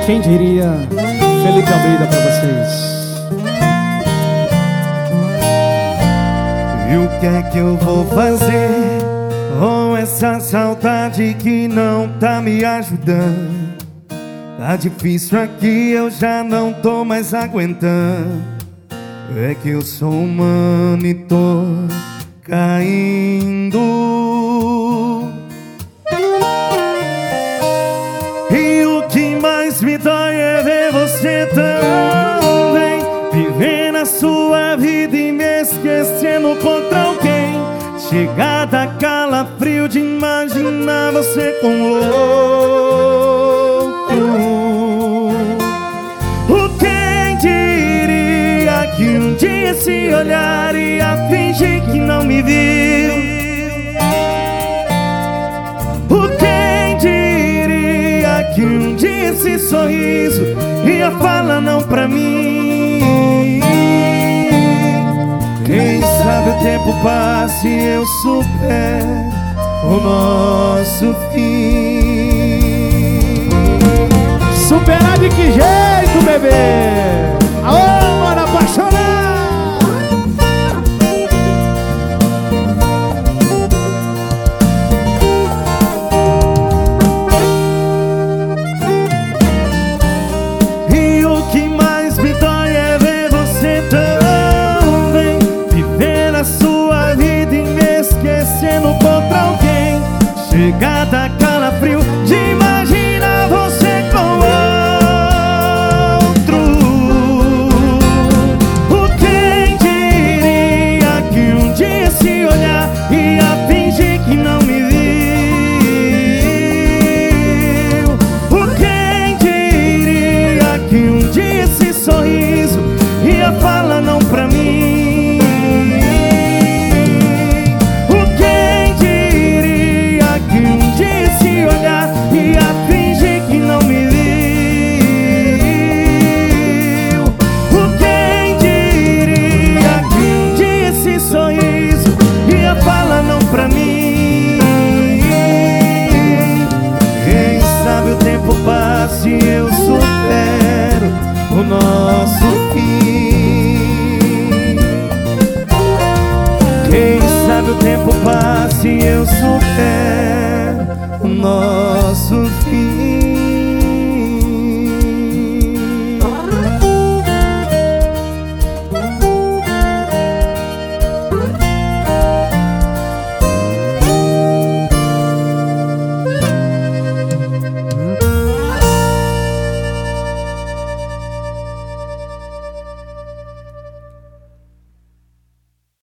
Quem diria? Felipe Almeida pra vocês. E o que é que eu vou fazer com essa saudade que não tá me ajudando? Tá difícil aqui, eu já não tô mais aguentando. É que eu sou humano e tô caindo. E o que mais me dói é ver você também vivendo a sua vida e me esquecendo contra alguém. Chega da calafrio de imaginar você com outro. Quem diria que um dia se olhar ia fingir que não me viu? Quem diria que um dia esse sorriso ia falar não pra mim? Quem sabe o tempo passa e eu supero o nosso fim. Superar de que jeito, bebê? Aô, mano, apaixonar! E o que mais me dói é ver você também viver a sua vida e me esquecendo contra alguém. Chegar da calafrio de imaginar você com outro. Quem diria que um dia se olhar ia fingir que não me viu? Quem diria que um dia esse sorriso ia falar não pra mim? Quem diria que um dia se olhar ia fingir que não me viu? Quem diria que um dia esse sorriso ia falar não pra mim? Quem sabe o tempo passa e eu supero o nosso fim. Quem sabe o tempo passa e eu supero o nosso fim.